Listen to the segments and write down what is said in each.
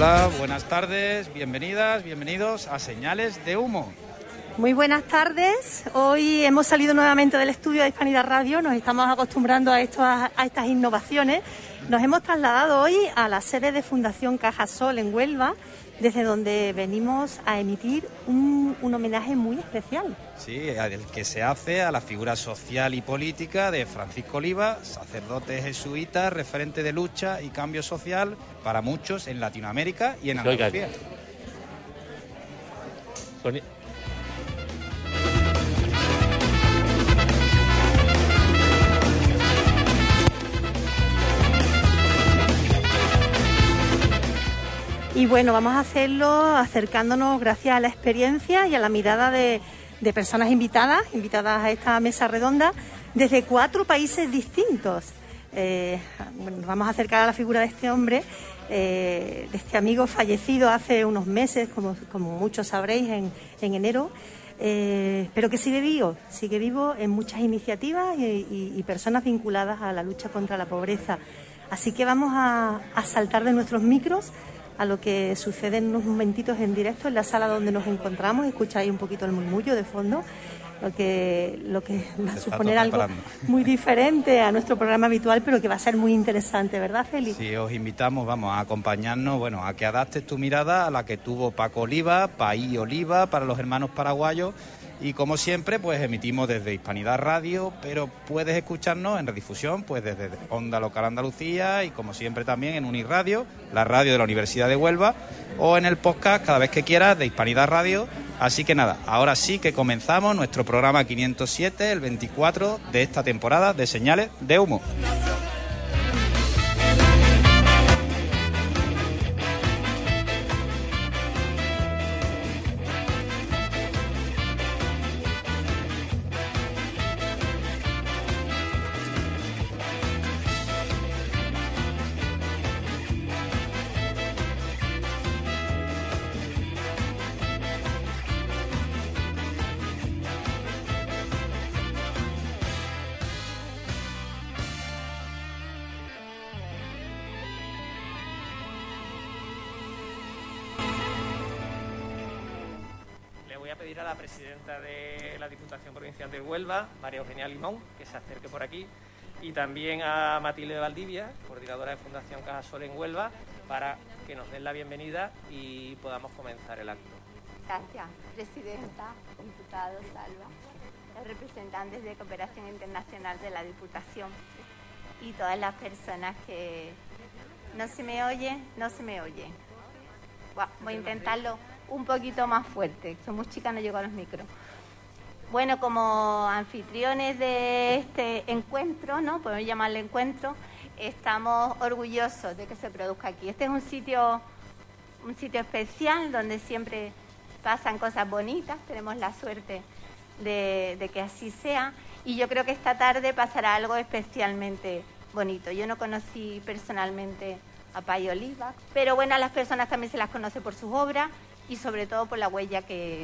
Hola, buenas tardes, bienvenidas, bienvenidos a Señales de Humo. Muy buenas tardes. Hoy hemos salido nuevamente del estudio de Hispanidad Radio. Nos estamos acostumbrando a estas innovaciones. Nos hemos trasladado hoy a la sede de Fundación Cajasol en Huelva, desde donde venimos a emitir un homenaje muy especial. Sí, el que se hace a la figura social y política de Francisco Oliva, sacerdote jesuita, referente de lucha y cambio social para muchos en Latinoamérica y en Andalucía. Y bueno, vamos a hacerlo acercándonos gracias a la experiencia y a la mirada de personas invitadas a esta mesa redonda desde 4 países distintos. Nos vamos a acercar a la figura de este hombre, de este amigo fallecido hace unos meses, como muchos sabréis, en enero, pero que sigue vivo en muchas iniciativas y personas vinculadas a la lucha contra la pobreza. Así que vamos a saltar de nuestros micros a lo que sucede en unos momentitos en directo en la sala donde nos encontramos. Escucháis un poquito el murmullo de fondo, lo que va a suponer algo muy diferente a nuestro programa habitual, pero que va a ser muy interesante, ¿verdad, Félix? Sí, os invitamos, a acompañarnos, a que adaptes tu mirada a la que tuvo Paco Oliva, Paí Oliva, para los hermanos paraguayos. Y como siempre, pues emitimos desde Hispanidad Radio, pero puedes escucharnos en redifusión, pues desde Onda Local Andalucía y como siempre también en Unirradio, la radio de la Universidad de Huelva, o en el podcast cada vez que quieras de Hispanidad Radio. Así que nada, ahora sí que comenzamos nuestro programa 507, el 24 de esta temporada de Señales de Humo. A la presidenta de la Diputación Provincial de Huelva, María Eugenia Limón, que se acerque por aquí, y también a Matilde Valdivia, coordinadora de Fundación Cajasol en Huelva, para que nos den la bienvenida y podamos comenzar el acto. Gracias, presidenta, diputado Salva, los representantes de Cooperación Internacional de la Diputación y todas las personas que no se me oye. Voy a intentarlo un poquito más fuerte. Somos chicas, no llego a los micros. Bueno, como anfitriones de este encuentro, ¿no? Podemos llamarle encuentro, estamos orgullosos de que se produzca aquí. Este es un sitio especial donde siempre pasan cosas bonitas. Tenemos la suerte de que así sea. Y yo creo que esta tarde pasará algo especialmente bonito. Yo no conocí personalmente a Paí Oliva, pero bueno, a las personas también se las conoce por sus obras y sobre todo por la huella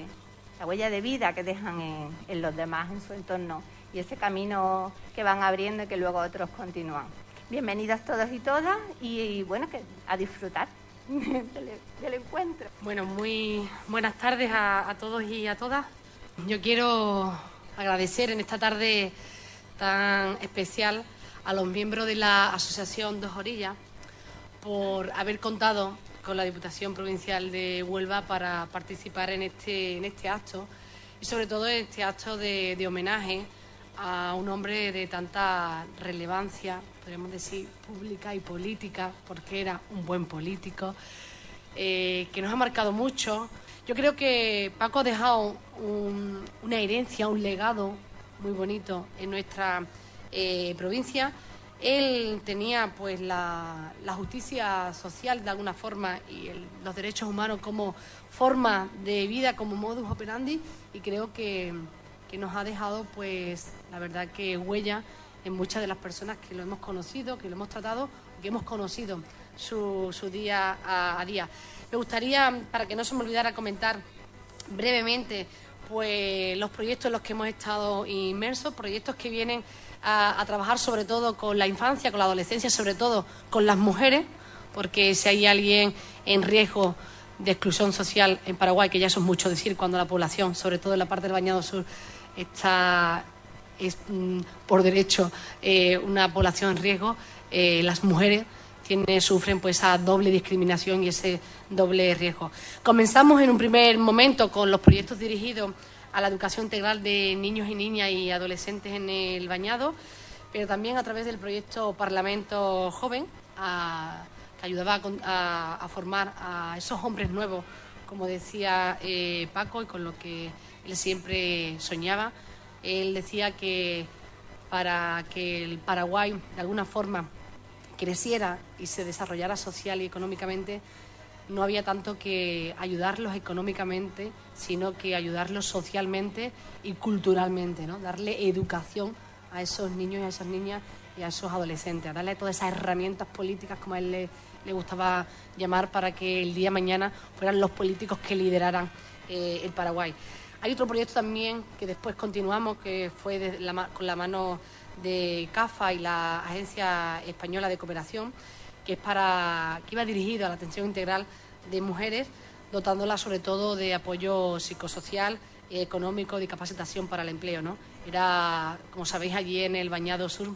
de vida que dejan en los demás, en su entorno, y ese camino que van abriendo y que luego otros continúan. Bienvenidos todos y todas y bueno, que a disfrutar del encuentro. Bueno, muy buenas tardes a todos y a todas. Yo quiero agradecer en esta tarde tan especial a los miembros de la Asociación Dos Orillas por haber contado con la Diputación Provincial de Huelva para participar en este acto y sobre todo en este acto de homenaje a un hombre de tanta relevancia, podríamos decir, pública y política, porque era un buen político, que nos ha marcado mucho. Yo creo que Paco ha dejado una herencia, un legado muy bonito en nuestra provincia. Él tenía pues la justicia social de alguna forma y los derechos humanos como forma de vida, como modus operandi, y creo que nos ha dejado pues la verdad que huella en muchas de las personas que lo hemos conocido, que lo hemos tratado, que hemos conocido su día a día. Me gustaría, para que no se me olvidara, comentar brevemente pues los proyectos en los que hemos estado inmersos, proyectos que vienen a trabajar sobre todo con la infancia, con la adolescencia, sobre todo con las mujeres, porque si hay alguien en riesgo de exclusión social en Paraguay, que ya eso es mucho decir cuando la población, sobre todo en la parte del Bañado Sur, es por derecho una población en riesgo, las mujeres sufren pues esa doble discriminación y ese doble riesgo. Comenzamos en un primer momento con los proyectos dirigidos a la educación integral de niños y niñas y adolescentes en el Bañado, pero también a través del proyecto Parlamento Joven, que ayudaba a formar a esos hombres nuevos, como decía Paco, y con lo que él siempre soñaba. Él decía que para que el Paraguay, de alguna forma, creciera y se desarrollara social y económicamente, no había tanto que ayudarlos económicamente, sino que ayudarlos socialmente y culturalmente, ¿no? Darle educación a esos niños y a esas niñas y a esos adolescentes, a darle todas esas herramientas políticas, como a él le gustaba llamar, para que el día de mañana fueran los políticos que lideraran el Paraguay. Hay otro proyecto también que después continuamos, que fue con la mano de CAFA y la Agencia Española de Cooperación, que iba dirigido a la atención integral de mujeres, dotándolas sobre todo de apoyo psicosocial, económico, de capacitación para el empleo, ¿no? Era, como sabéis, allí en el Bañado Sur,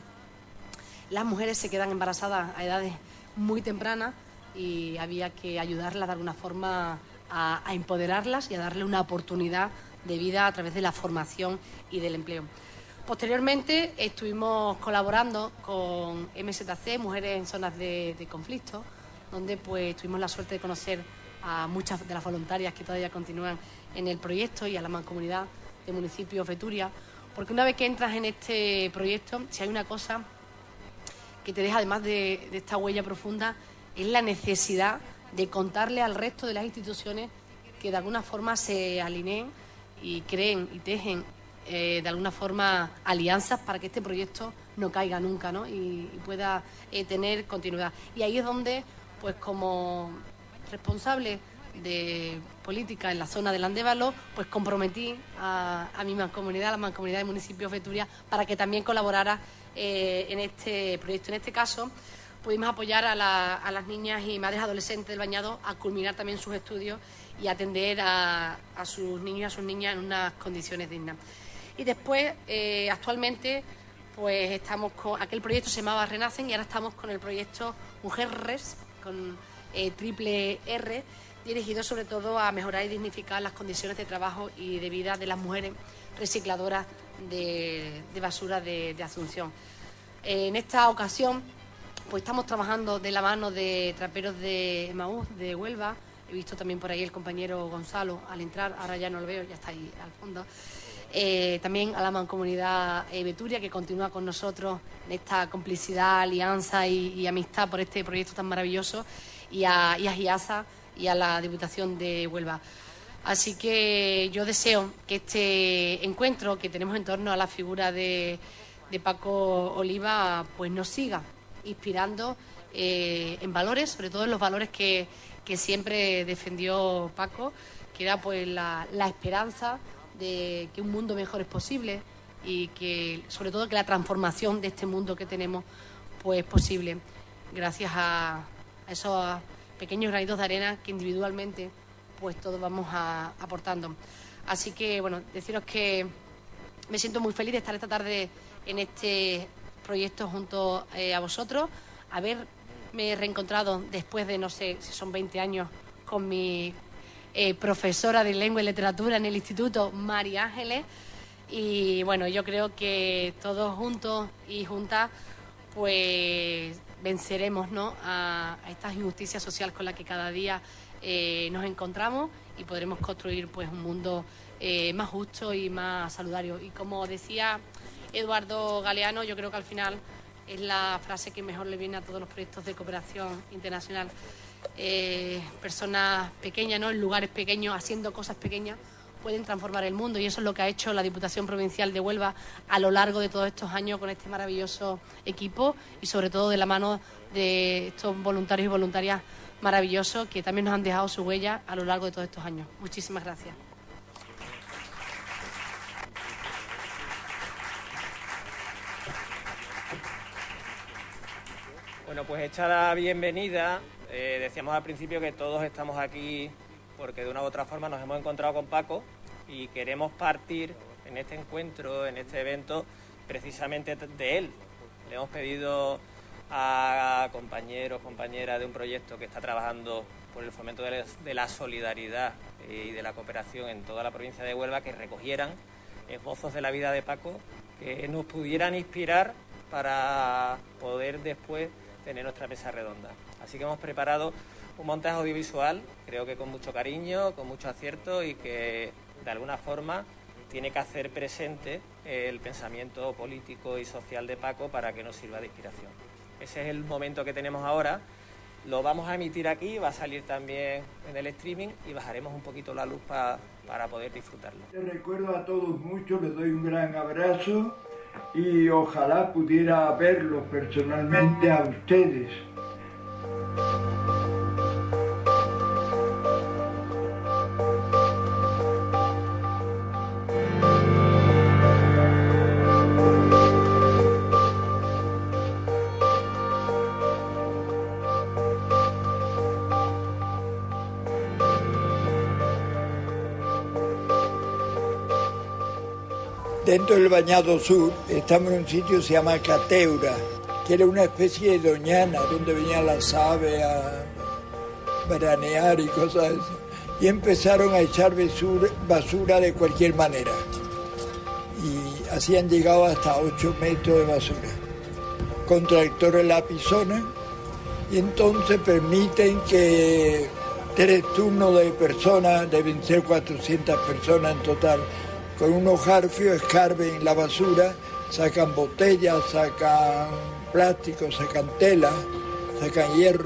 las mujeres se quedan embarazadas a edades muy tempranas y había que ayudarlas de alguna forma a empoderarlas y a darle una oportunidad de vida a través de la formación y del empleo. Posteriormente estuvimos colaborando con MZC, Mujeres en Zonas de Conflicto, donde pues tuvimos la suerte de conocer a muchas de las voluntarias que todavía continúan en el proyecto y a la mancomunidad de municipios Veturia, porque una vez que entras en este proyecto, si hay una cosa que te deja, además de esta huella profunda, es la necesidad de contarle al resto de las instituciones que de alguna forma se alineen y creen y tejen de alguna forma alianzas para que este proyecto no caiga nunca, ¿no? y pueda tener continuidad. Y ahí es donde, pues como responsable de política en la zona del Andévalo, pues comprometí a mi mancomunidad, a la mancomunidad de municipios Veturia, para que también colaborara en este proyecto. En este caso, pudimos apoyar a las niñas y madres adolescentes del Bañado a culminar también sus estudios y atender a sus niños y a sus niñas en unas condiciones dignas. Y después, actualmente, pues estamos con aquel proyecto, se llamaba Renacen, y ahora estamos con el proyecto Mujeres, con triple R, dirigido sobre todo a mejorar y dignificar las condiciones de trabajo y de vida de las mujeres recicladoras de basura de Asunción. En esta ocasión, pues estamos trabajando de la mano de traperos de Emaús, de Huelva. He visto también por ahí el compañero Gonzalo al entrar, ahora ya no lo veo, ya está ahí al fondo. También a la mancomunidad Veturia, que continúa con nosotros en esta complicidad, alianza y amistad por este proyecto tan maravilloso, y a GIASA y a la Diputación de Huelva. Así que yo deseo que este encuentro que tenemos en torno a la figura de Paco Oliva pues nos siga inspirando en valores, sobre todo en los valores que siempre defendió Paco, que era pues la esperanza de que un mundo mejor es posible y que sobre todo que la transformación de este mundo que tenemos pues es posible gracias a esos pequeños granitos de arena que individualmente pues todos vamos aportando. Así que bueno, deciros que me siento muy feliz de estar esta tarde en este proyecto junto a vosotros, haberme reencontrado después de no sé si son 20 años con mi profesora de lengua y literatura en el instituto, María Ángeles, y bueno, yo creo que todos juntos y juntas pues venceremos, ¿no?, a estas injusticias sociales con las que cada día nos encontramos, y podremos construir pues un mundo más justo y más saludable. Y como decía Eduardo Galeano, yo creo que al final es la frase que mejor le viene a todos los proyectos de cooperación internacional. Personas pequeñas, ¿no?, en lugares pequeños, haciendo cosas pequeñas, pueden transformar el mundo, y eso es lo que ha hecho la Diputación Provincial de Huelva a lo largo de todos estos años con este maravilloso equipo, y sobre todo de la mano de estos voluntarios y voluntarias maravillosos que también nos han dejado su huella a lo largo de todos estos años. Muchísimas gracias. Bueno, pues hecha la bienvenida, Decíamos al principio que todos estamos aquí porque de una u otra forma nos hemos encontrado con Paco y queremos partir en este encuentro, en este evento, precisamente de él. Le hemos pedido a compañeros, compañeras de un proyecto que está trabajando por el fomento de la solidaridad y de la cooperación en toda la provincia de Huelva, que recogieran esbozos de la vida de Paco, que nos pudieran inspirar para poder después tener nuestra mesa redonda. Así que hemos preparado un montaje audiovisual, creo que con mucho cariño, con mucho acierto y que de alguna forma tiene que hacer presente el pensamiento político y social de Paco para que nos sirva de inspiración. Ese es el momento que tenemos ahora. Lo vamos a emitir aquí, va a salir también en el streaming y bajaremos un poquito la luz para poder disfrutarlo. Les recuerdo a todos mucho, les doy un gran abrazo y ojalá pudiera verlos personalmente a ustedes. Dentro del Bañado Sur estamos en un sitio que se llama Cateura, que era una especie de doñana donde venían las aves a veranear y cosas de eso. Y empezaron a echar basura de cualquier manera. Y así han llegado hasta 8 metros de basura. Con tractores lapizones. Y entonces permiten que 3 turnos de personas, deben ser 400 personas en total, con unos jarfios escarben la basura, sacan botellas, sacan plástico, sacan tela, sacan hierro.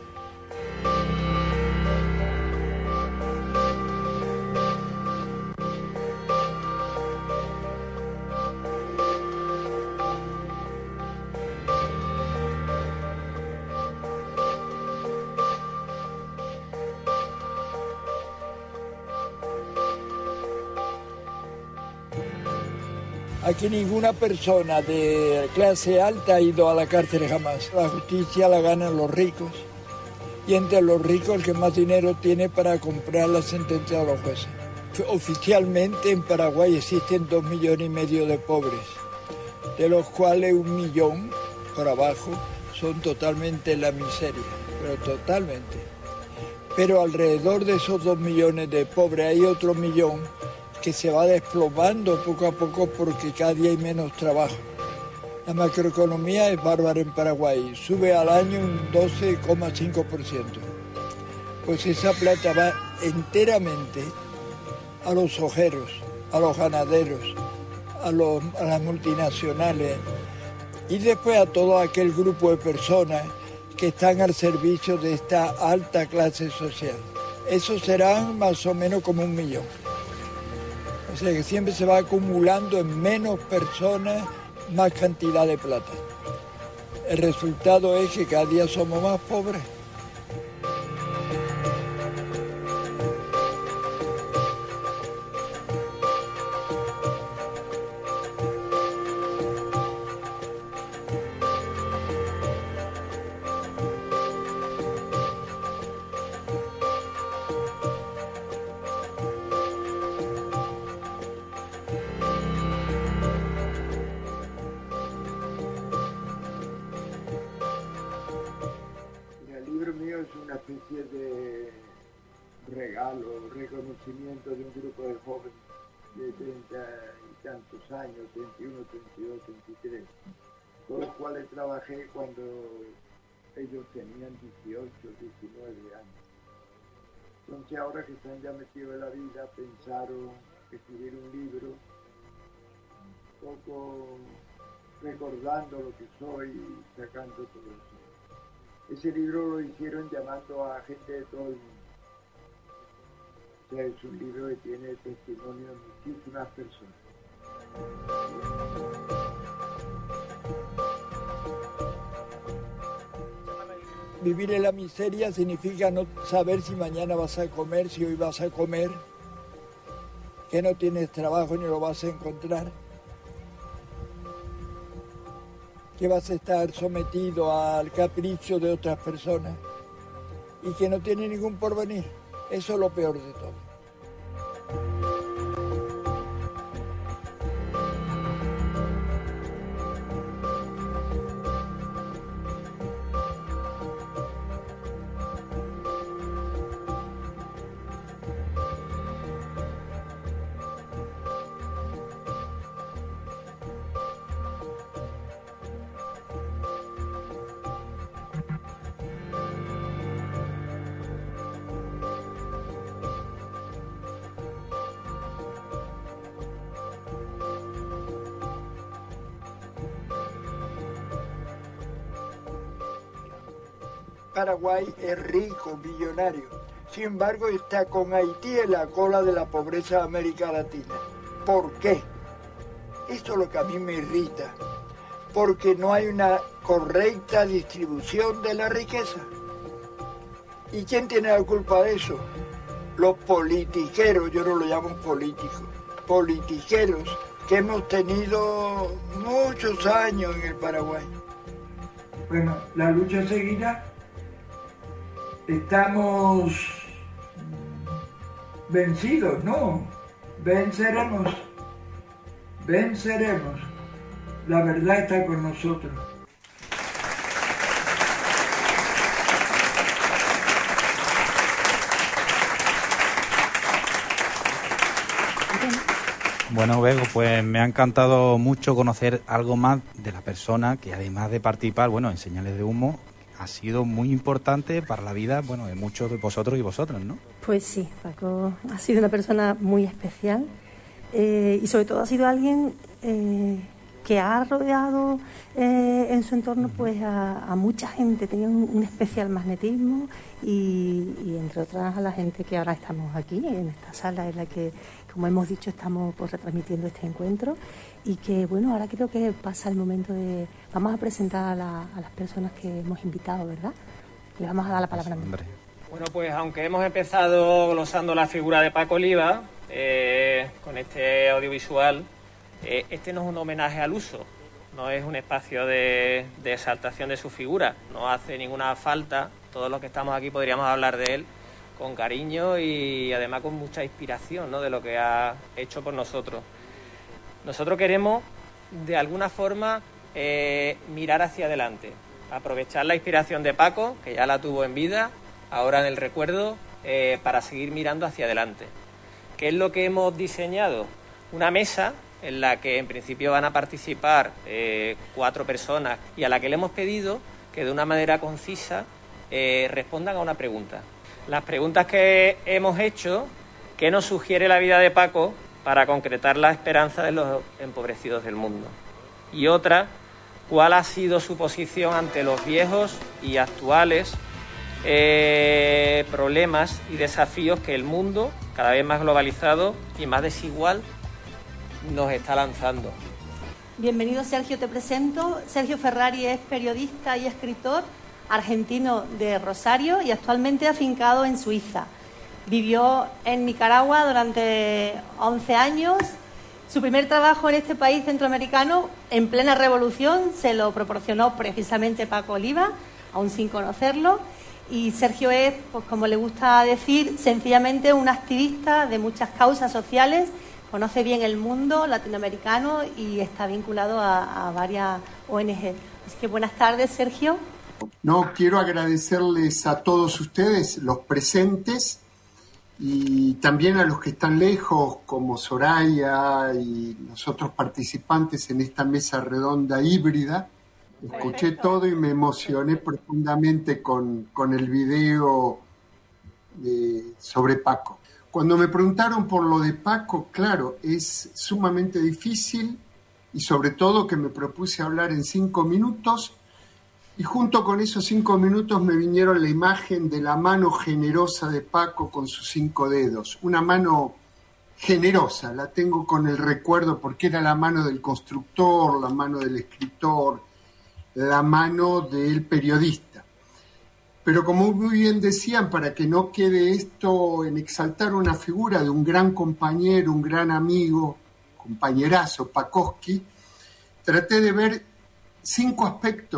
Aquí ninguna persona de clase alta ha ido a la cárcel jamás. La justicia la ganan los ricos. Y entre los ricos el que más dinero tiene para comprar la sentencia de los jueces. Oficialmente en Paraguay existen 2,5 millones de pobres, de los cuales 1 millón por abajo son totalmente en la miseria, pero totalmente. Pero alrededor de esos 2 millones de pobres hay otro millón que se va desplomando poco a poco porque cada día hay menos trabajo. La macroeconomía es bárbara en Paraguay, sube al año un 12,5%. Pues esa plata va enteramente a los ojeros, a los ganaderos, a las multinacionales y después a todo aquel grupo de personas que están al servicio de esta alta clase social. Esos serán más o menos como 1 millón. O sea que siempre se va acumulando en menos personas más cantidad de plata. El resultado es que cada día somos más pobres. De regalo, reconocimiento de un grupo de jóvenes de 30 y tantos años, 31, 32, 33, con los cuales trabajé cuando ellos tenían 18, 19 años. Entonces ahora que están ya metidos en la vida, pensaron escribir un libro, un poco recordando lo que soy y sacando todo eso. Ese libro lo hicieron llamando a gente de todo el mundo. O sea, es un libro que tiene testimonio de muchísimas personas. Vivir en la miseria significa no saber si mañana vas a comer, si hoy vas a comer, que no tienes trabajo ni lo vas a encontrar, que vas a estar sometido al capricho de otras personas. y que no tiene ningún porvenir. Eso es lo peor de todo. Paraguay es rico, millonario. Sin embargo, está con Haití en la cola de la pobreza de América Latina. ¿Por qué? Esto es lo que a mí me irrita. Porque no hay una correcta distribución de la riqueza. ¿Y quién tiene la culpa de eso? Los politiqueros, yo no lo llamo políticos, politiqueros que hemos tenido muchos años en el Paraguay. Bueno, la lucha seguirá. Estamos vencidos, ¿no? Venceremos. Venceremos. La verdad está con nosotros. Bueno, Bego, pues me ha encantado mucho conocer algo más de la persona que, además de participar, bueno, en Señales de Humo, ha sido muy importante para la vida, bueno, de muchos de vosotros y vosotras, ¿no? Pues sí, Paco ha sido una persona muy especial y sobre todo ha sido alguien que ha rodeado en su entorno pues a mucha gente, tenía un especial magnetismo y entre otras a la gente que ahora estamos aquí en esta sala en la que, como hemos dicho, estamos pues retransmitiendo este encuentro y que bueno, ahora creo que pasa el momento de, vamos a presentar a las personas que hemos invitado, ¿verdad? Le vamos a dar la palabra a Andrés. Bueno, pues aunque hemos empezado glosando la figura de Paco Oliva con este audiovisual, este no es un homenaje al uso, no es un espacio de exaltación de su figura, no hace ninguna falta, todos los que estamos aquí podríamos hablar de él con cariño y además con mucha inspiración, ¿no?, de lo que ha hecho por nosotros. Nosotros queremos, de alguna forma, mirar hacia adelante, aprovechar la inspiración de Paco, que ya la tuvo en vida, ahora en el recuerdo, para seguir mirando hacia adelante. ¿Qué es lo que hemos diseñado? Una mesa en la que en principio van a participar 4 personas y a la que le hemos pedido que de una manera concisa respondan a una pregunta. Las preguntas que hemos hecho, ¿qué nos sugiere la vida de Paco para concretar la esperanza de los empobrecidos del mundo? Y otra, ¿cuál ha sido su posición ante los viejos y actuales problemas y desafíos que el mundo, cada vez más globalizado y más desigual, nos está lanzando? Bienvenido, Sergio, te presento. Sergio Ferrari es periodista y escritor argentino de Rosario y actualmente afincado en Suiza. Vivió en Nicaragua durante 11 años. Su primer trabajo en este país centroamericano, en plena revolución, se lo proporcionó precisamente Paco Oliva, aún sin conocerlo. Y Sergio es, pues como le gusta decir, sencillamente un activista de muchas causas sociales, conoce bien el mundo latinoamericano y está vinculado a varias ONG. Así que buenas tardes, Sergio. No, quiero agradecerles a todos ustedes, los presentes, y también a los que están lejos, como Soraya y los otros participantes en esta mesa redonda híbrida. Escuché todo y me emocioné profundamente con el video sobre Paco. Cuando me preguntaron por lo de Paco, claro, es sumamente difícil y sobre todo que me propuse hablar en 5 minutos y junto con esos 5 minutos me vinieron la imagen de la mano generosa de Paco con sus 5 dedos. Una mano generosa, la tengo con el recuerdo porque era la mano del constructor, la mano del escritor, la mano del periodista. Pero como muy bien decían, para que no quede esto en exaltar una figura de un gran compañero, un gran amigo, compañerazo, Pakowski, traté de ver 5 aspectos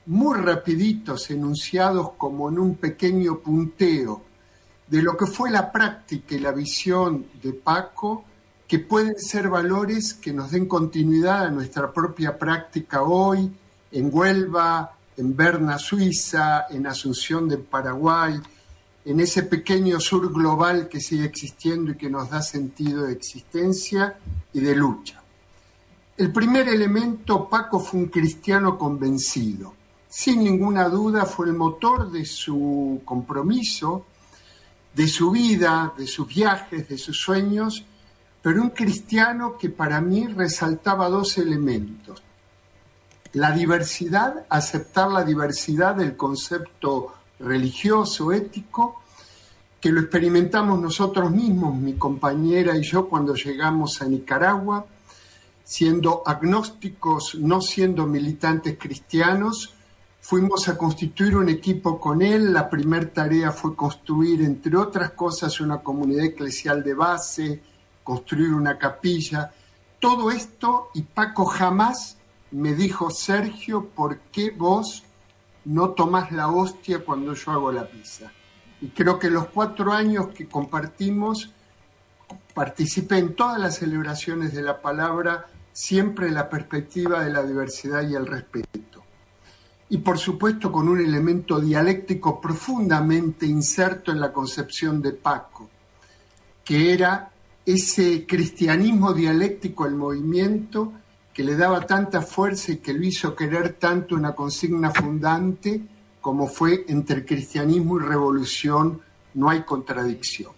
muy rapiditos, enunciados como en un pequeño punteo de lo que fue la práctica y la visión de Paco, que pueden ser valores que nos den continuidad a nuestra propia práctica hoy, en Huelva, en Berna, Suiza, en Asunción de Paraguay, en ese pequeño sur global que sigue existiendo y que nos da sentido de existencia y de lucha. El primer elemento, Paco fue un cristiano convencido. Sin ninguna duda fue el motor de su compromiso, de su vida, de sus viajes, de sus sueños, pero un cristiano que para mí resaltaba dos elementos. La diversidad, aceptar la diversidad del concepto religioso, ético, que lo experimentamos nosotros mismos, mi compañera y yo, cuando llegamos a Nicaragua, siendo agnósticos, no siendo militantes cristianos. Fuimos a constituir un equipo con él. La primera tarea fue construir, entre otras cosas, una comunidad eclesial de base, construir una capilla. Todo esto, y Paco jamás me dijo: Sergio, ¿por qué vos no tomás la hostia cuando yo hago la misa? Y creo que los 4 años que compartimos, participé en todas las celebraciones de la palabra, siempre en la perspectiva de la diversidad y el respeto. Y por supuesto con un elemento dialéctico profundamente inserto en la concepción de Paco, que era ese cristianismo dialéctico al movimiento que le daba tanta fuerza y que lo hizo querer tanto una consigna fundante como fue: entre cristianismo y revolución no hay contradicción.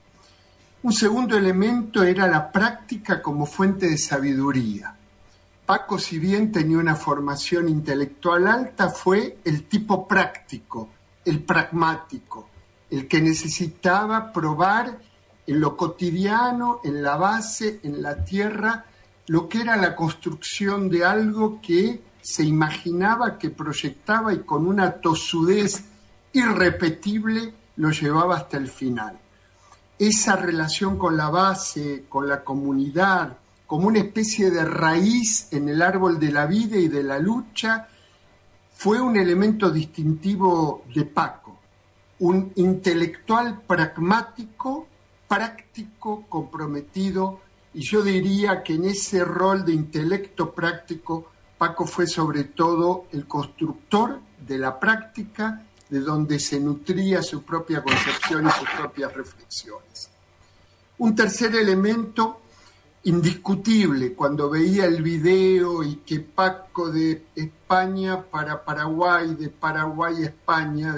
Un segundo elemento era la práctica como fuente de sabiduría. Paco, si bien tenía una formación intelectual alta, fue el tipo práctico, el pragmático, el que necesitaba probar en lo cotidiano, en la base, en la tierra, lo que era la construcción de algo que se imaginaba, que proyectaba y con una tosudez irrepetible lo llevaba hasta el final. Esa relación con la base, con la comunidad, como una especie de raíz en el árbol de la vida y de la lucha, fue un elemento distintivo de Paco, un intelectual pragmático, práctico, comprometido, y yo diría que en ese rol de intelecto práctico, Paco fue sobre todo el constructor de la práctica, de donde se nutría su propia concepción y sus propias reflexiones. Un tercer elemento indiscutible, cuando veía el video y que Paco de España para Paraguay, de Paraguay a España,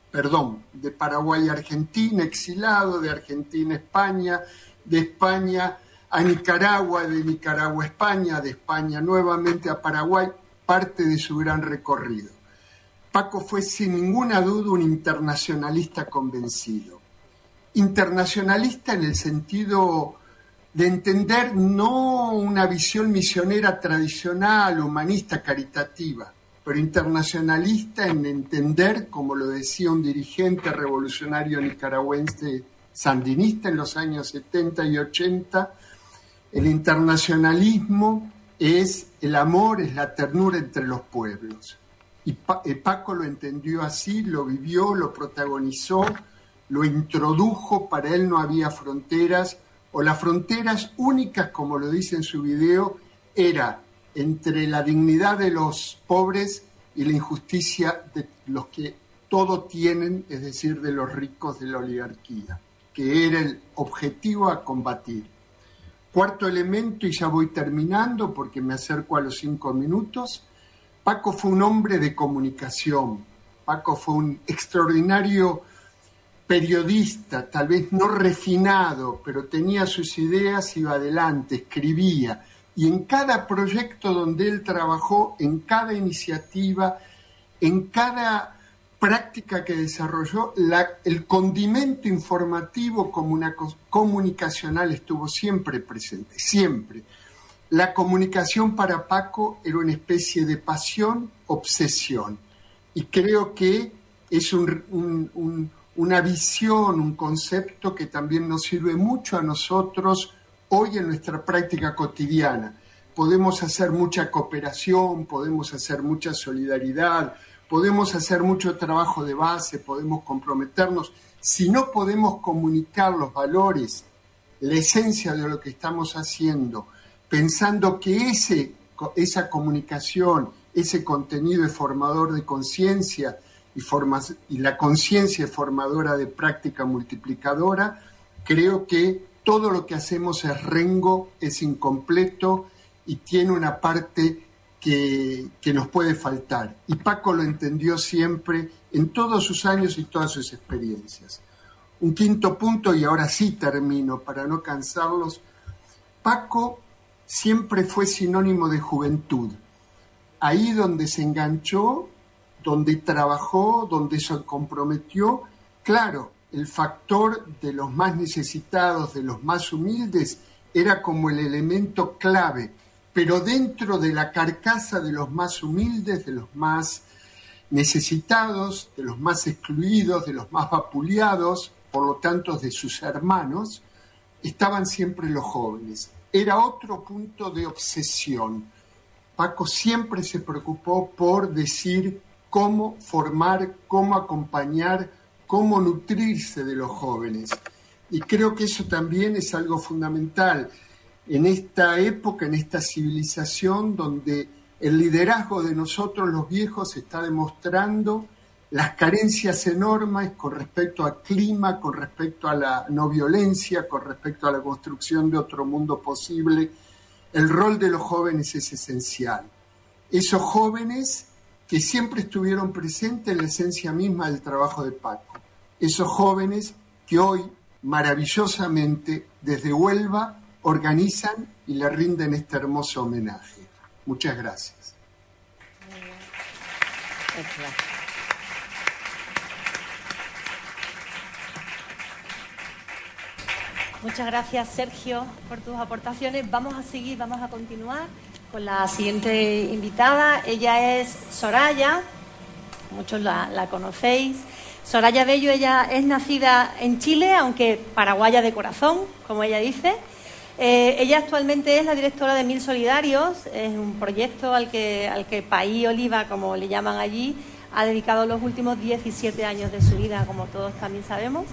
de Paraguay a Argentina, exilado, de Argentina a España, de España a Nicaragua, de Nicaragua a España, de España nuevamente a Paraguay, parte de su gran recorrido. Paco fue sin ninguna duda un internacionalista convencido. Internacionalista en el sentido de entender no una visión misionera tradicional, humanista, caritativa, pero internacionalista en entender, como lo decía un dirigente revolucionario nicaragüense sandinista en los años 70 y 80, el internacionalismo es el amor, es la ternura entre los pueblos. Y Paco lo entendió así, lo vivió, lo protagonizó, lo introdujo. Para él no había fronteras, o las fronteras únicas, como lo dice en su video, era entre la dignidad de los pobres y la injusticia de los que todo tienen, es decir, de los ricos de la oligarquía, que era el objetivo a combatir. Cuarto elemento, y ya voy terminando porque me acerco a los 5 minutos, Paco fue un hombre de comunicación. Paco fue un extraordinario periodista, tal vez no refinado, pero tenía sus ideas, iba adelante, escribía. Y en cada proyecto donde él trabajó, en cada iniciativa, en cada práctica que desarrolló, el condimento informativo comunicacional estuvo siempre presente, siempre. La comunicación para Paco era una especie de pasión, obsesión. Y creo que es una visión, un concepto que también nos sirve mucho a nosotros hoy en nuestra práctica cotidiana. Podemos hacer mucha cooperación, podemos hacer mucha solidaridad, podemos hacer mucho trabajo de base, podemos comprometernos. Si no podemos comunicar los valores, la esencia de lo que estamos haciendo, pensando que esa comunicación, ese contenido es formador de conciencia y la conciencia es formadora de práctica multiplicadora, creo que todo lo que hacemos es rengo, es incompleto y tiene una parte que nos puede faltar. Y Paco lo entendió siempre en todos sus años y todas sus experiencias. Un quinto punto, y ahora sí termino para no cansarlos. Paco siempre fue sinónimo de juventud. Ahí donde se enganchó, donde trabajó, donde se comprometió, claro, el factor de los más necesitados, de los más humildes, era como el elemento clave, pero dentro de la carcasa de los más humildes, de los más necesitados, de los más excluidos, de los más vapuleados, por lo tanto de sus hermanos, estaban siempre los jóvenes. Era otro punto de obsesión. Paco siempre se preocupó por decir cómo formar, cómo acompañar, cómo nutrirse de los jóvenes. Y creo que eso también es algo fundamental en esta época, en esta civilización donde el liderazgo de nosotros los viejos está demostrando las carencias enormes con respecto al clima, con respecto a la no violencia, con respecto a la construcción de otro mundo posible. El rol de los jóvenes es esencial. Esos jóvenes que siempre estuvieron presentes en la esencia misma del trabajo de Paco. Esos jóvenes que hoy, maravillosamente, desde Huelva, organizan y le rinden este hermoso homenaje. Muchas gracias. Muchas gracias, Sergio, por tus aportaciones. Vamos a continuar con la siguiente invitada. Ella es Soraya, muchos la conocéis. Soraya Bello, ella es nacida en Chile, aunque paraguaya de corazón, como ella dice. Ella actualmente es la directora de Mil Solidarios, es un proyecto al que País Oliva, como le llaman allí, ha dedicado los últimos 17 años de su vida, como todos también sabemos.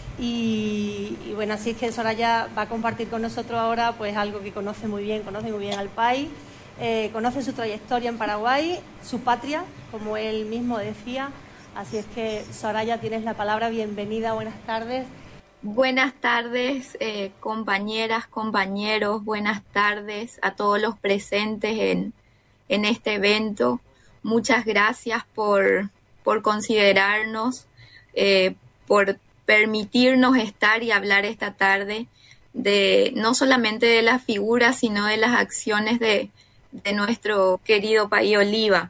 Y bueno, así es que Soraya va a compartir con nosotros ahora pues algo que conoce muy bien al país, conoce su trayectoria en Paraguay, su patria, como él mismo decía. Así es que, Soraya, tienes la palabra. Bienvenida, buenas tardes. Buenas tardes, compañeras, compañeros. Buenas tardes a todos los presentes en este evento. Muchas gracias por considerarnos, por permitirnos estar y hablar esta tarde de no solamente de las figuras, sino de las acciones de nuestro querido País Oliva.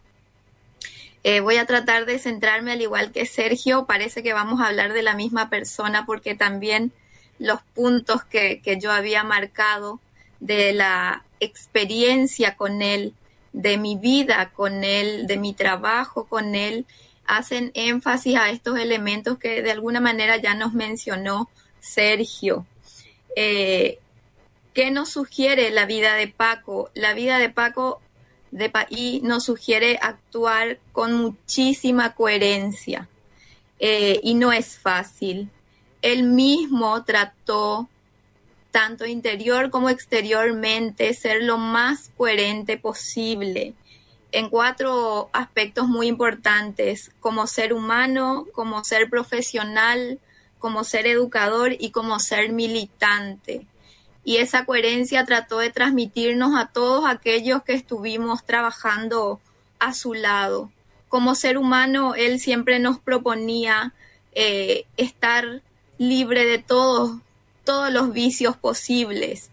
Voy a tratar de centrarme, al igual que Sergio, parece que vamos a hablar de la misma persona, porque también los puntos que yo había marcado de la experiencia con él, de mi vida con él, de mi trabajo con él, hacen énfasis a estos elementos que de alguna manera ya nos mencionó Sergio. ¿Qué nos sugiere la vida de Paco? La vida de Paco de País nos sugiere actuar con muchísima coherencia, y no es fácil. Él mismo trató, tanto interior como exteriormente, ser lo más coherente posible en 4 aspectos muy importantes: como ser humano, como ser profesional, como ser educador y como ser militante. Y esa coherencia trató de transmitirnos a todos aquellos que estuvimos trabajando a su lado. Como ser humano, él siempre nos proponía estar libre de todos los vicios posibles,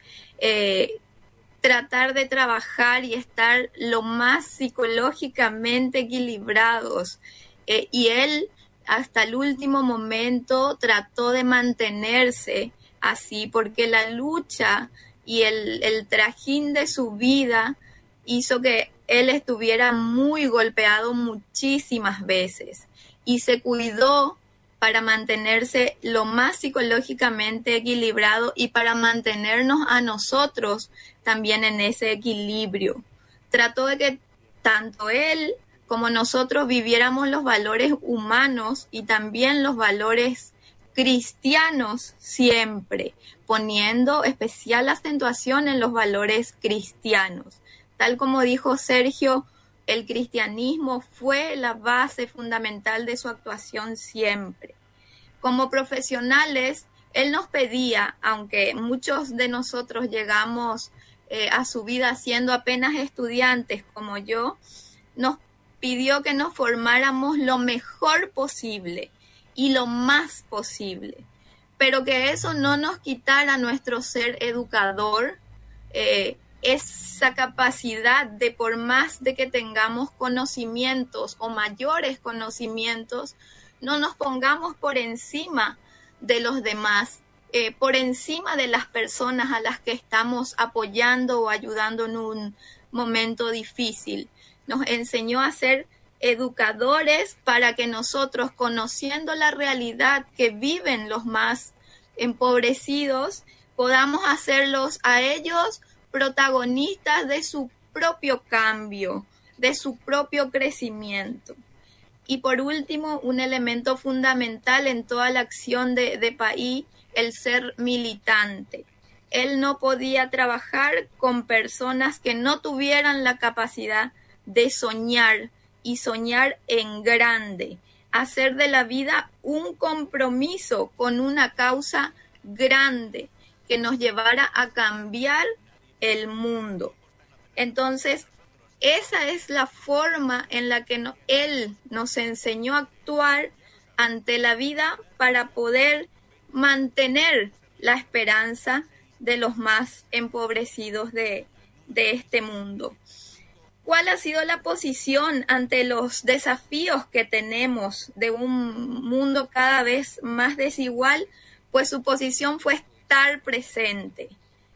tratar de trabajar y estar lo más psicológicamente equilibrados. Y él, hasta el último momento, trató de mantenerse así, porque la lucha y el trajín de su vida hizo que él estuviera muy golpeado muchísimas veces, y se cuidó para mantenerse lo más psicológicamente equilibrado y para mantenernos a nosotros también en ese equilibrio. Trató de que tanto él como nosotros viviéramos los valores humanos y también los valores cristianos siempre, poniendo especial acentuación en los valores cristianos. Tal como dijo Sergio, el cristianismo fue la base fundamental de su actuación siempre. Como profesionales, él nos pedía, aunque muchos de nosotros llegamos a su vida siendo apenas estudiantes como yo, nos pidió que nos formáramos lo mejor posible y lo más posible, pero que eso no nos quitara nuestro ser educador, esa capacidad de, por más de que tengamos conocimientos o mayores conocimientos, no nos pongamos por encima de los demás, por encima de las personas a las que estamos apoyando o ayudando en un momento difícil. Nos enseñó a ser educadores para que nosotros, conociendo la realidad que viven los más empobrecidos, podamos hacerlos a ellos protagonistas de su propio cambio, de su propio crecimiento. Y por último, un elemento fundamental en toda la acción de país, el ser militante. Él no podía trabajar con personas que no tuvieran la capacidad de soñar y soñar en grande, hacer de la vida un compromiso con una causa grande que nos llevara a cambiar el mundo. Entonces, esa es la forma en la que él nos enseñó a actuar ante la vida para poder mantener la esperanza de los más empobrecidos de este mundo. ¿Cuál ha sido la posición ante los desafíos que tenemos de un mundo cada vez más desigual? Pues su posición fue estar presente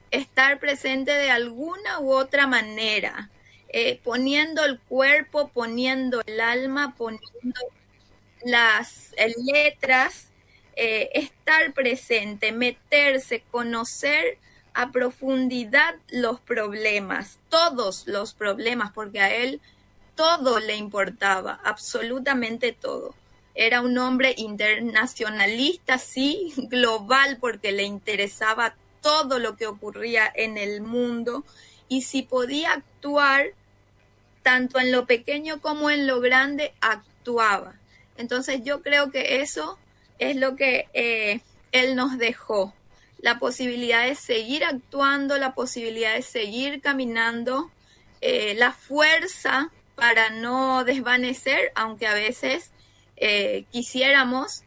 de alguna u otra manera, poniendo el cuerpo, poniendo el alma, poniendo las letras, estar presente, meterse, conocer a profundidad los problemas, todos los problemas, porque a él todo le importaba, absolutamente todo. Era un hombre internacionalista, sí, global, porque le interesaba todo lo que ocurría en el mundo, y si podía actuar tanto en lo pequeño como en lo grande, actuaba. Entonces yo creo que eso es lo que él nos dejó, la posibilidad de seguir actuando, la posibilidad de seguir caminando, la fuerza para no desvanecer, aunque a veces quisiéramos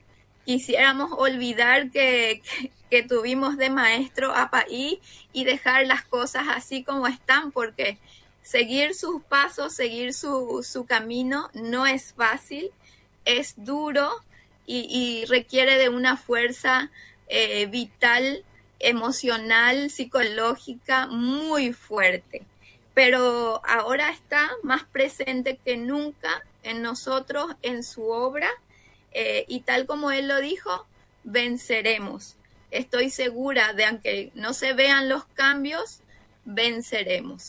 olvidar que tuvimos de maestro a País y dejar las cosas así como están, porque seguir sus pasos, seguir su camino no es fácil, es duro y requiere de una fuerza vital, emocional, psicológica muy fuerte. Pero ahora está más presente que nunca en nosotros, en su obra, y tal como él lo dijo, venceremos. Estoy segura de, aunque no se vean los cambios, venceremos.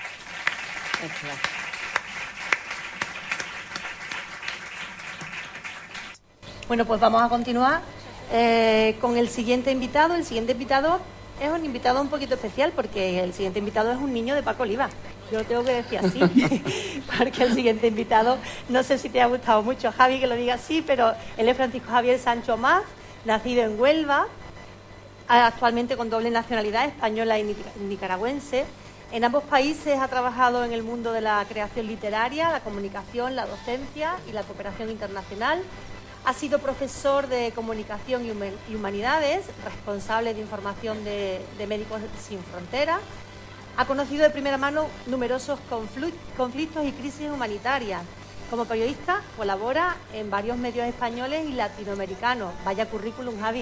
Bueno, pues vamos a continuar con el siguiente invitado. El siguiente invitado es un invitado un poquito especial porque el siguiente invitado es un niño de Paco Oliva. Yo lo tengo que decir así, porque el siguiente invitado, no sé si te ha gustado mucho, Javi, que lo diga así, pero él es Francisco Javier Sancho Mas, nacido en Huelva, actualmente con doble nacionalidad, española y nicaragüense. En ambos países ha trabajado en el mundo de la creación literaria, la comunicación, la docencia y la cooperación internacional. Ha sido profesor de Comunicación y Humanidades, responsable de información de Médicos Sin Fronteras. Ha conocido de primera mano numerosos conflictos y crisis humanitarias. Como periodista colabora en varios medios españoles y latinoamericanos. Vaya currículum, Javi.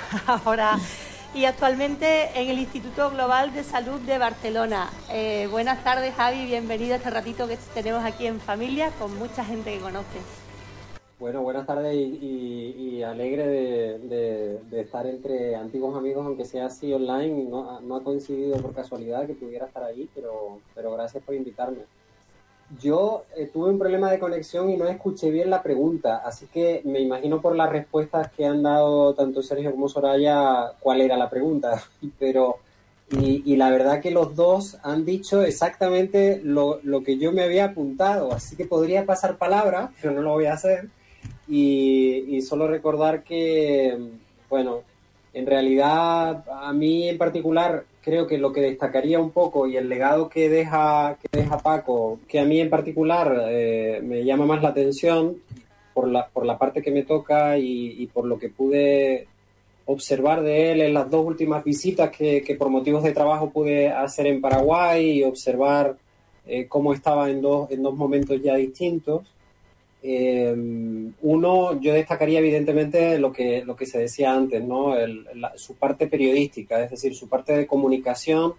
Y actualmente en el Instituto Global de Salud de Barcelona. Buenas tardes, Javi. Bienvenido a este ratito que tenemos aquí en familia con mucha gente que conoces. Bueno, buenas tardes y alegre de estar entre antiguos amigos, aunque sea así online. No ha coincidido por casualidad que pudiera estar ahí, pero gracias por invitarme. Yo tuve un problema de conexión y no escuché bien la pregunta, así que me imagino por las respuestas que han dado tanto Sergio como Soraya cuál era la pregunta, pero y la verdad que los dos han dicho exactamente lo que yo me había apuntado, así que podría pasar palabra, pero no lo voy a hacer, y solo recordar que, bueno, en realidad a mí en particular creo que lo que destacaría un poco y el legado que deja Paco, que a mí en particular me llama más la atención por la parte que me toca y por lo que pude observar de él en las dos últimas visitas que por motivos de trabajo pude hacer en Paraguay y observar cómo estaba en dos momentos ya distintos. Uno, yo destacaría evidentemente lo que se decía antes, ¿no? Su parte periodística, es decir, su parte de comunicación,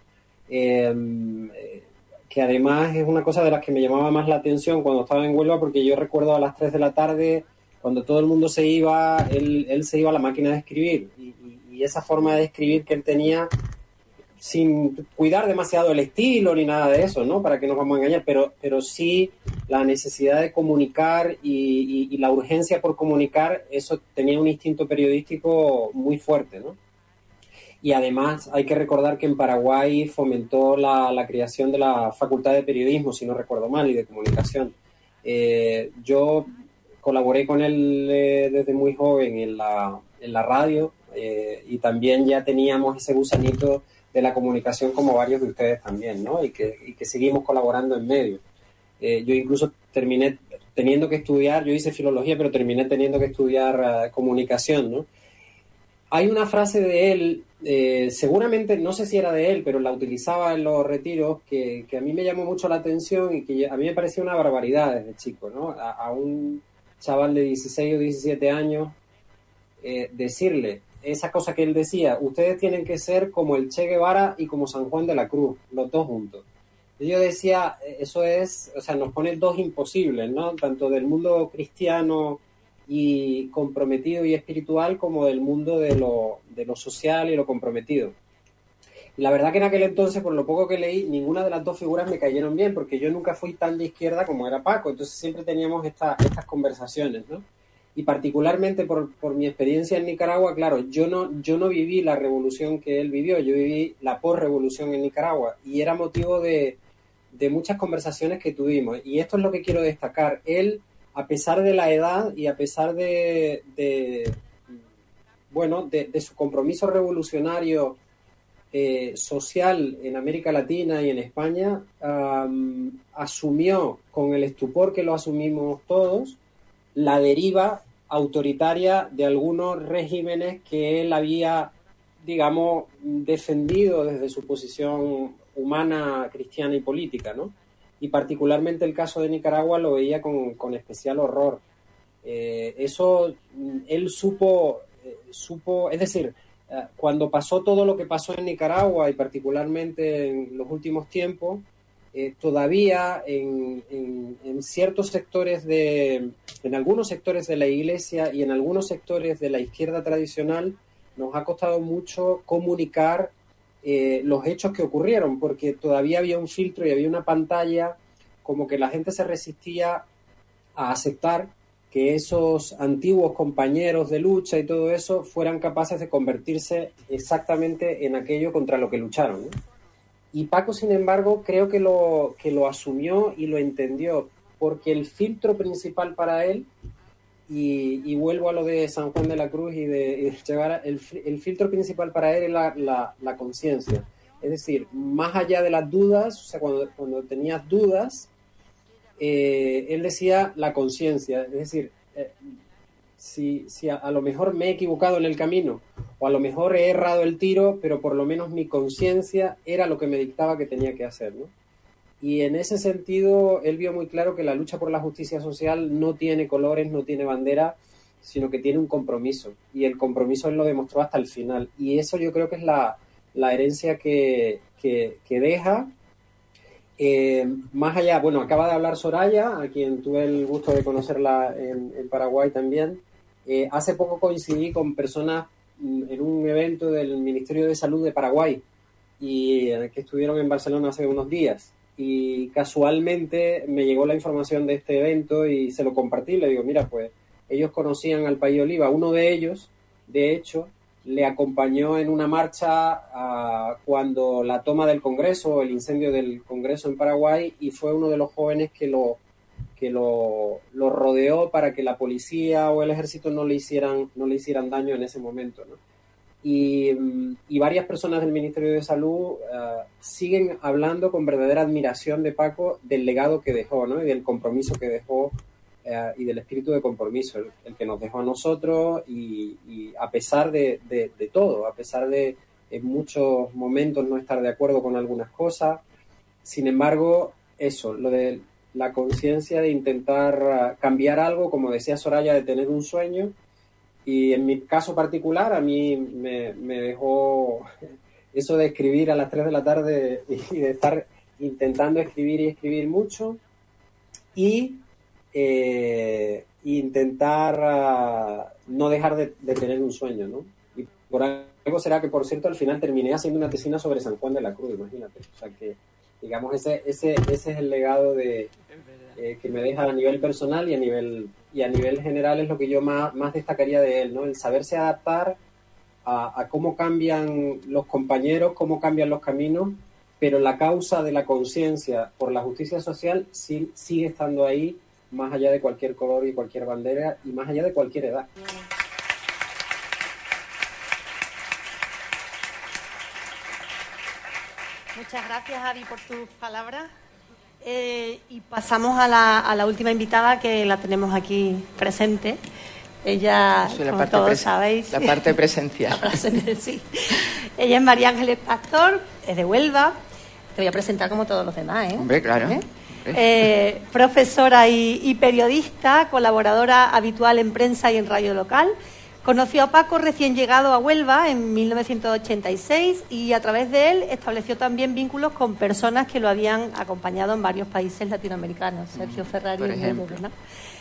que además es una cosa de las que me llamaba más la atención cuando estaba en Huelva, porque yo recuerdo a las 3 de la tarde, cuando todo el mundo se iba, él se iba a la máquina de escribir, y esa forma de escribir que él tenía, sin cuidar demasiado el estilo ni nada de eso, ¿no? Para que nos vamos a engañar, pero sí la necesidad de comunicar y la urgencia por comunicar, eso tenía un instinto periodístico muy fuerte, ¿no? Y además hay que recordar que en Paraguay fomentó la creación de la Facultad de Periodismo, si no recuerdo mal, y de Comunicación. Yo colaboré con él desde muy joven en la radio, y también ya teníamos ese gusanito de la comunicación como varios de ustedes también, ¿no? Y que seguimos colaborando en medios. Yo incluso terminé teniendo que estudiar, yo hice filología, pero terminé teniendo que estudiar comunicación, ¿no? Hay una frase de él, seguramente, no sé si era de él, pero la utilizaba en los retiros, que a mí me llamó mucho la atención y que a mí me parecía una barbaridad desde chico, ¿no? A un chaval de 16 o 17 años, decirle esa cosa que él decía: ustedes tienen que ser como el Che Guevara y como San Juan de la Cruz, los dos juntos. Y yo decía, eso es, o sea, nos pone dos imposibles, ¿no? Tanto del mundo cristiano y comprometido y espiritual, como del mundo de lo social y lo comprometido. Y la verdad que en aquel entonces, por lo poco que leí, ninguna de las dos figuras me cayeron bien, porque yo nunca fui tan de izquierda como era Paco, entonces siempre teníamos estas conversaciones, ¿no? Y particularmente por mi experiencia en Nicaragua, claro, yo no viví la revolución que él vivió, yo viví la posrevolución en Nicaragua, y era motivo de muchas conversaciones que tuvimos, y esto es lo que quiero destacar. Él, a pesar de la edad y a pesar de su compromiso revolucionario social en América Latina y en España, asumió con el estupor que lo asumimos todos la deriva autoritaria de algunos regímenes que él había, digamos, defendido desde su posición humana, cristiana y política, ¿no? Y particularmente el caso de Nicaragua lo veía con especial horror. Eso él supo, es decir, cuando pasó todo lo que pasó en Nicaragua y particularmente en los últimos tiempos, todavía en ciertos sectores en algunos sectores de la Iglesia y en algunos sectores de la izquierda tradicional nos ha costado mucho comunicar los hechos que ocurrieron, porque todavía había un filtro y había una pantalla, como que la gente se resistía a aceptar que esos antiguos compañeros de lucha y todo eso fueran capaces de convertirse exactamente en aquello contra lo que lucharon, ¿no? Y Paco, sin embargo, creo que lo asumió y lo entendió, porque el filtro principal para él, y vuelvo a lo de San Juan de la Cruz y de Che Guevara, el filtro principal para él es la conciencia. Es decir, más allá de las dudas, o sea, cuando tenías dudas, él decía la conciencia. Es decir, si a lo mejor me he equivocado en el camino, o a lo mejor he errado el tiro, pero por lo menos mi conciencia era lo que me dictaba que tenía que hacer, ¿no? Y en ese sentido, él vio muy claro que la lucha por la justicia social no tiene colores, no tiene bandera, sino que tiene un compromiso. Y el compromiso él lo demostró hasta el final. Y eso yo creo que es la herencia que deja. Más allá, bueno, acaba de hablar Soraya, a quien tuve el gusto de conocerla en Paraguay también. Hace poco coincidí con personas en un evento del Ministerio de Salud de Paraguay, y que estuvieron en Barcelona hace unos días. y casualmente me llegó la información de este evento y se lo compartí. Le digo, mira, pues ellos conocían al País Oliva. Uno de ellos, de hecho, le acompañó en una marcha cuando la toma del Congreso, el incendio del Congreso en Paraguay, y fue uno de los jóvenes que lo rodeó para que la policía o el ejército no le hicieran daño en ese momento, ¿no? Y varias personas del Ministerio de Salud siguen hablando con verdadera admiración de Paco, del legado que dejó, ¿no? Y del compromiso que dejó, y del espíritu de compromiso, el que nos dejó a nosotros, y a pesar de todo, a pesar de en muchos momentos no estar de acuerdo con algunas cosas, sin embargo, eso, lo de la conciencia de intentar cambiar algo, como decía Soraya, de tener un sueño. Y en mi caso particular, a mí me dejó eso de escribir a las 3 de la tarde y de estar intentando escribir y escribir mucho, y intentar no dejar de tener un sueño, ¿no? Y por algo será que, por cierto, al final terminé haciendo una tesina sobre San Juan de la Cruz, imagínate. O sea que, digamos, ese es el legado que me deja a nivel personal, y a nivel general es lo que yo más destacaría de él, ¿no? El saberse adaptar a cómo cambian los compañeros, cómo cambian los caminos, pero la causa de la conciencia por la justicia social sigue estando ahí, más allá de cualquier color y cualquier bandera, y más allá de cualquier edad. Muchas gracias, Javi, por tus palabras. Y pasamos a la última invitada, que la tenemos aquí presente. Ella, como todos sabéis... La parte presencial. Sí. Ella es María Ángeles Pastor, es de Huelva. Te voy a presentar como todos los demás, ¿eh? Hombre, claro. Profesora y periodista, colaboradora habitual en prensa y en radio local. Conoció a Paco recién llegado a Huelva en 1986, y a través de él estableció también vínculos con personas que lo habían acompañado en varios países latinoamericanos. Sergio Ferrari, por ejemplo, ¿no?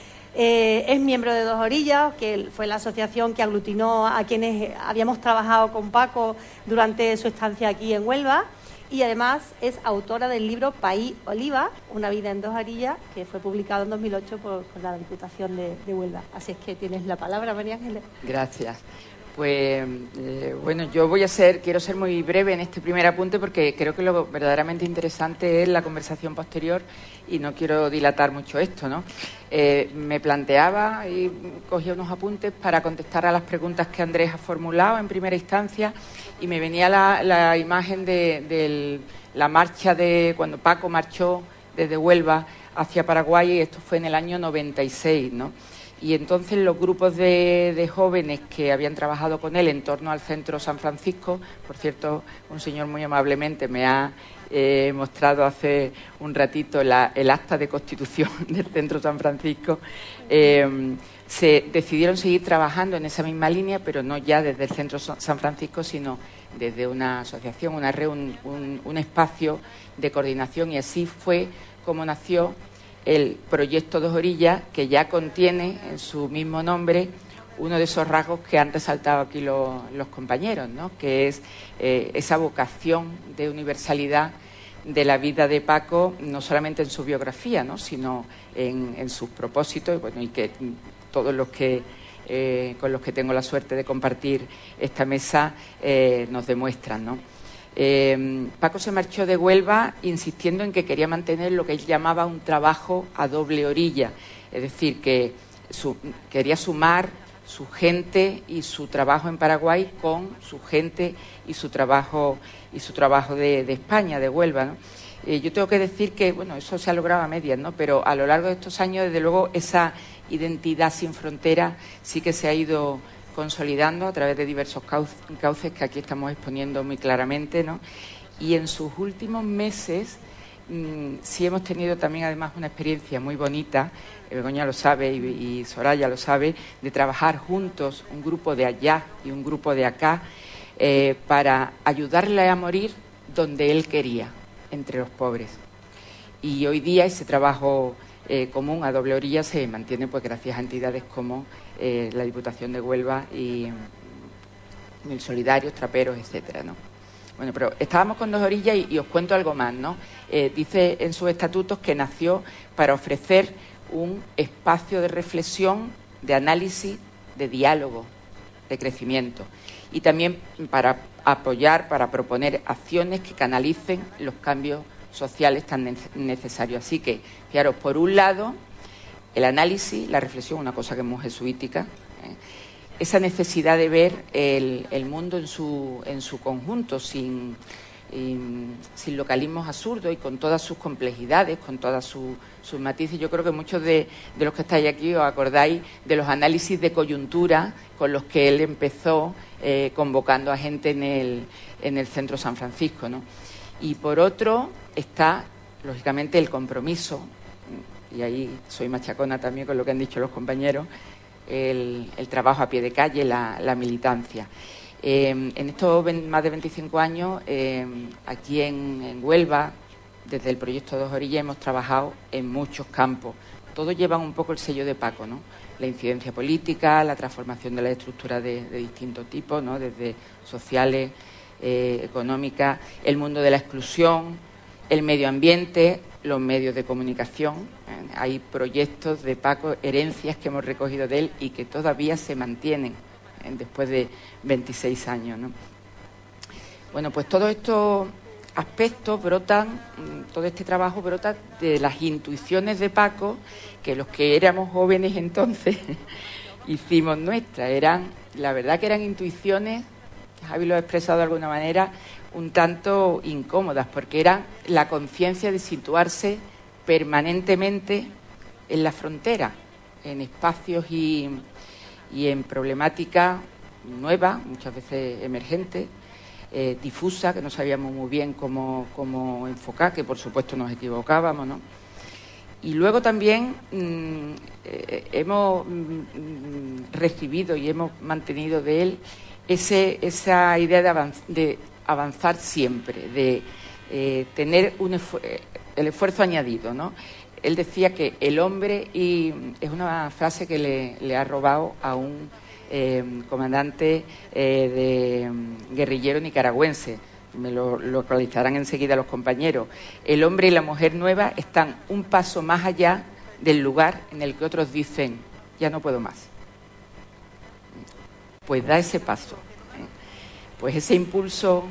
Es miembro de Dos Orillas, que fue la asociación que aglutinó a quienes habíamos trabajado con Paco durante su estancia aquí en Huelva, y además es autora del libro País Oliva, una vida en Dos Orillas, que fue publicado en 2008 por la Diputación de Huelva. Así es que tienes la palabra, María Ángeles. Gracias. Pues bueno, quiero ser muy breve en este primer apunte, porque creo que lo verdaderamente interesante es la conversación posterior y no quiero dilatar mucho esto, ¿no? Me planteaba y cogía unos apuntes para contestar a las preguntas que Andrés ha formulado en primera instancia, y me venía la imagen de la marcha de cuando Paco marchó desde Huelva hacia Paraguay, y esto fue en el año 96, ¿no? Y entonces los grupos de jóvenes que habían trabajado con él en torno al Centro San Francisco, por cierto, un señor muy amablemente me ha mostrado hace un ratito el acta de constitución del Centro San Francisco, se decidieron seguir trabajando en esa misma línea, pero no ya desde el Centro San Francisco, sino desde una asociación, una red, un espacio de coordinación, y así fue como nació el proyecto Dos Orillas, que ya contiene en su mismo nombre uno de esos rasgos que han resaltado aquí los compañeros, ¿no? Que es esa vocación de universalidad de la vida de Paco, no solamente en su biografía, ¿no? Sino en sus propósitos, y que todos los que con los que tengo la suerte de compartir esta mesa nos demuestran, ¿no? Paco se marchó de Huelva insistiendo en que quería mantener lo que él llamaba un trabajo a doble orilla, es decir, que quería sumar su gente y su trabajo en Paraguay con su gente y su trabajo de España, de Huelva, ¿no? Yo tengo que decir que, bueno, eso se ha logrado a medias, ¿no? Pero a lo largo de estos años, desde luego, esa identidad sin frontera sí que se ha ido consolidando a través de diversos cauces que aquí estamos exponiendo muy claramente, ¿no? Y en sus últimos meses sí hemos tenido también, además, una experiencia muy bonita, Begoña lo sabe y Soraya lo sabe, de trabajar juntos, un grupo de allá y un grupo de acá, para ayudarle a morir donde él quería, entre los pobres. Y hoy día ese trabajo común a doble orilla se mantiene, pues, gracias a entidades como la Diputación de Huelva y Mil Solidarios, Traperos, etcétera, ¿no? Bueno, pero estábamos con Dos Orillas y os cuento algo más, ¿no? Dice en sus estatutos que nació para ofrecer un espacio de reflexión, de análisis, de diálogo, de crecimiento, y también para apoyar, para proponer acciones que canalicen los cambios sociales tan necesarios. Así que, fijaros, por un lado, el análisis, la reflexión, una cosa que es muy jesuítica, esa necesidad de ver el mundo en su conjunto, sin localismos absurdos y con todas sus complejidades, con todas sus matices. Yo creo que muchos de los que estáis aquí os acordáis de los análisis de coyuntura con los que él empezó convocando a gente en el centro San Francisco, ¿no? Y por otro está, lógicamente, el compromiso, y ahí soy machacona también con lo que han dicho los compañeros, el trabajo a pie de calle, la militancia. En estos más de 25 años, aquí en Huelva, desde el proyecto Dos Orillas, hemos trabajado en muchos campos. Todos llevan un poco el sello de Paco, ¿no? La incidencia política, la transformación de las estructuras de distintos tipos, ¿no? Desde sociales, económicas, el mundo de la exclusión, el medio ambiente, los medios de comunicación. Hay proyectos de Paco, herencias que hemos recogido de él y que todavía se mantienen después de 26 años, ¿no? Bueno, pues todos estos aspectos brotan, todo este trabajo brota de las intuiciones de Paco, que los que éramos jóvenes entonces hicimos nuestras. La verdad que eran intuiciones, Javi lo ha expresado de alguna manera, un tanto incómodas, porque era la conciencia de situarse permanentemente en la frontera, en espacios y en problemática nueva, muchas veces emergente, difusa, que no sabíamos muy bien cómo enfocar, que por supuesto nos equivocábamos, ¿no? Y luego también hemos recibido y hemos mantenido de él esa idea de avanzar siempre, de tener el esfuerzo añadido, ¿no? Él decía que el hombre, y es una frase que le ha robado a un comandante guerrillero nicaragüense, me lo localizarán enseguida los compañeros, el hombre y la mujer nueva están un paso más allá del lugar en el que otros dicen, ya no puedo más. Pues da ese paso. Pues ese impulso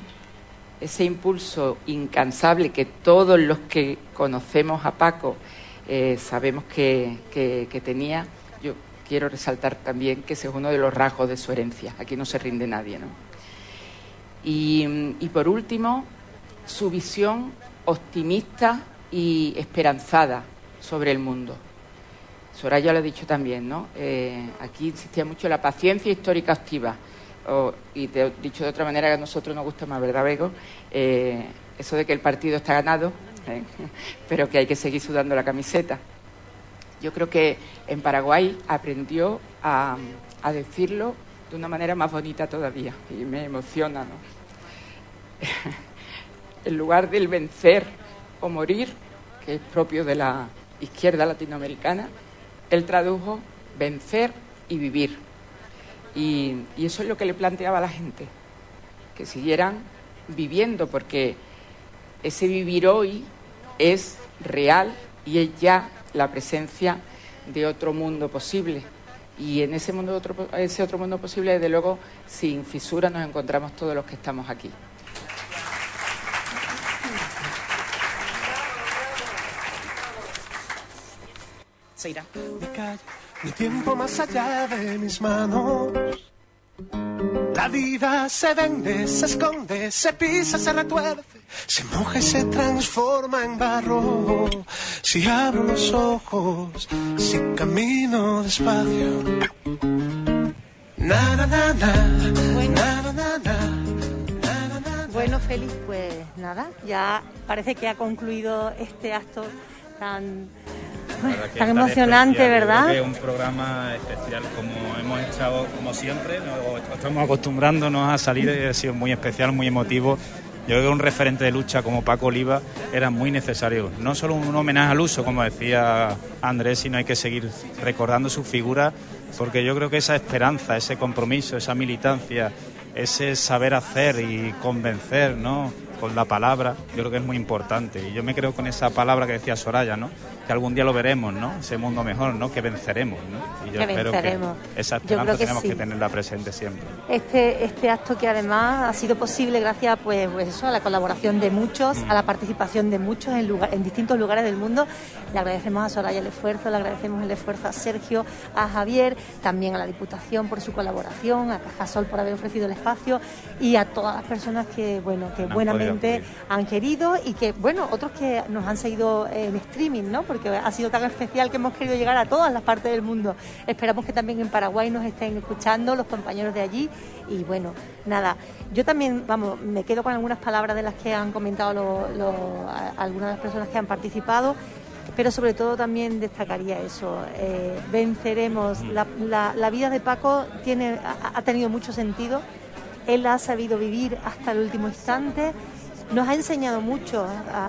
incansable que todos los que conocemos a Paco sabemos que tenía, yo quiero resaltar también que ese es uno de los rasgos de su herencia. Aquí no se rinde nadie, ¿no? Y por último, su visión optimista y esperanzada sobre el mundo. Soraya lo ha dicho también, ¿no? Aquí insistía mucho la paciencia histórica activa. Y te he dicho de otra manera que a nosotros nos gusta más, ¿verdad, Bego? Eso de que el partido está ganado, pero que hay que seguir sudando la camiseta. Yo creo que en Paraguay aprendió a decirlo de una manera más bonita todavía, y me emociona, ¿no? En lugar del vencer o morir, que es propio de la izquierda latinoamericana, él tradujo vencer y vivir. Y eso es lo que le planteaba a la gente, que siguieran viviendo, porque ese vivir hoy es real y es ya la presencia de otro mundo posible. Y en ese otro mundo posible, desde luego, sin fisura nos encontramos todos los que estamos aquí. Se irá. Mi calle, mi tiempo más allá de mis manos. La vida se vende, se esconde, se pisa, se retuerce, se moja y se transforma en barro. Si abro los ojos, si camino despacio. Na, na, na, na, bueno. Na, na, na, na. Bueno, Félix, pues nada, ya parece que ha concluido este acto tan emocionante, ¿verdad? Creo que es un programa especial, como hemos estado, como siempre, estamos acostumbrándonos a salir, ha sido muy especial, muy emotivo. Yo creo que un referente de lucha como Paco Oliva era muy necesario. No solo un homenaje al uso, como decía Andrés, sino hay que seguir recordando su figura, porque yo creo que esa esperanza, ese compromiso, esa militancia ese saber hacer y convencer, ¿no?, con la palabra, yo creo que es muy importante. Y yo me creo con esa palabra que decía Soraya, ¿no?, que algún día lo veremos, ¿no?, ese mundo mejor, ¿no?, que venceremos, ¿no? Y yo espero que esa esperanza tenemos que tenerla presente siempre. Este acto que además ha sido posible gracias pues eso, a la colaboración de muchos, a la participación de muchos en distintos lugares del mundo. Le agradecemos a Soraya el esfuerzo, le agradecemos el esfuerzo a Sergio, a Javier, también a la Diputación por su colaboración, a Cajasol por haber ofrecido el espacio y a todas las personas que buenamente han querido y que, otros que nos han seguido en streaming, ¿no?, porque ha sido tan especial que hemos querido llegar a todas las partes del mundo. Esperamos que también en Paraguay nos estén escuchando los compañeros de allí y yo también, me quedo con algunas palabras de las que han comentado algunas de las personas que han participado, pero sobre todo también destacaría eso, venceremos. La vida de Paco ha tenido mucho sentido, él ha sabido vivir hasta el último instante. Nos ha enseñado mucho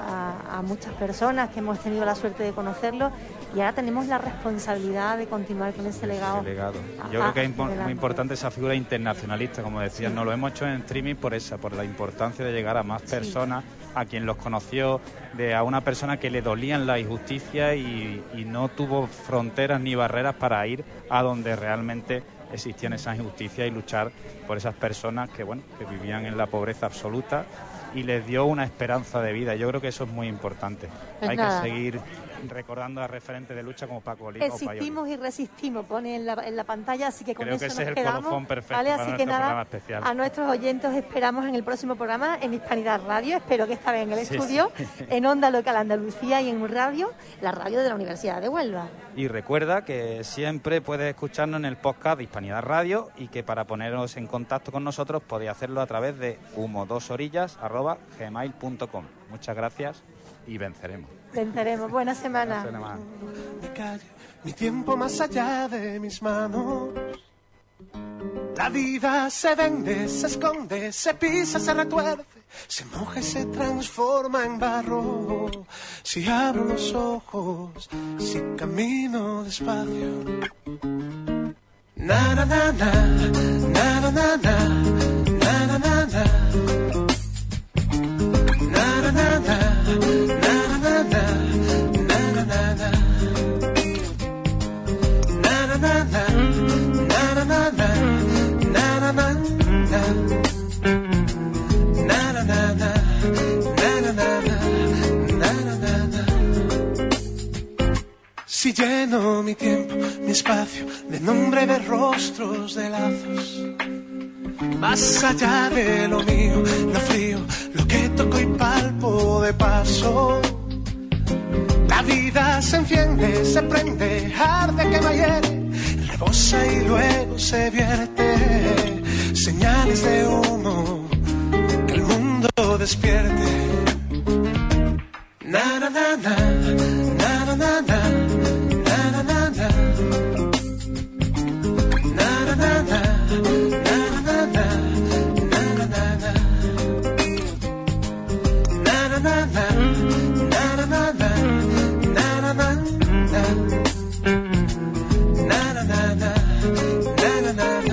a muchas personas que hemos tenido la suerte de conocerlo y ahora tenemos la responsabilidad de continuar con ese legado. Yo creo que es muy importante esa figura internacionalista, como decías, no lo hemos hecho en streaming por la importancia de llegar a más personas, a quien los conoció, a una persona que le dolían la injusticia y no tuvo fronteras ni barreras para ir a donde realmente existían esas injusticias y luchar por esas personas que vivían en la pobreza absoluta y les dio una esperanza de vida. Yo creo que eso es muy importante. Hay que seguir recordando a referentes de lucha como Paco Oliva. Existimos y resistimos, pone en la pantalla, así que con creo eso que ese nos es el quedamos, colofón perfecto, ¿vale? para así nuestro que programa especial. A nuestros oyentes esperamos en el próximo programa en Hispanidad Radio, espero que esta vez en el estudio, en Onda Local Andalucía y en radio, la radio de la Universidad de Huelva. Y recuerda que siempre puedes escucharnos en el podcast de Hispanidad Radio y que para poneros en contacto con nosotros podéis hacerlo a través de humo2orillas@gmail.com. Muchas gracias y venceremos. Venceremos. Buena semana. Mi calle, mi tiempo más allá de mis manos. La vida se vende, se esconde, se pisa, se retuerce, se moja y se transforma en barro. Si abro los ojos, si camino despacio. Na na na na, na na na na, na na na na, na na na na. Si lleno mi tiempo, mi espacio, de nombre, de rostros, de lazos, más allá de lo mío, lo frío, lo que toco y palpo de paso. La vida se enciende, se prende, arde, quema, hiere, rebosa y luego se vierte. Señales de humo, que el mundo despierte. Na na na na, na na na na, na na na na, na na na na, na na na na, na na na na, na na na na, na na na na, na na na na, na na na.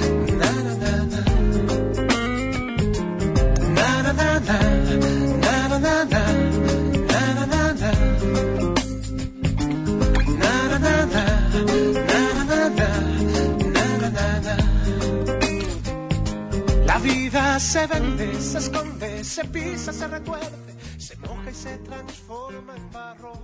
La vida se vende, se esconde, se pisa, se retuerce, se moja y se transforma en barro.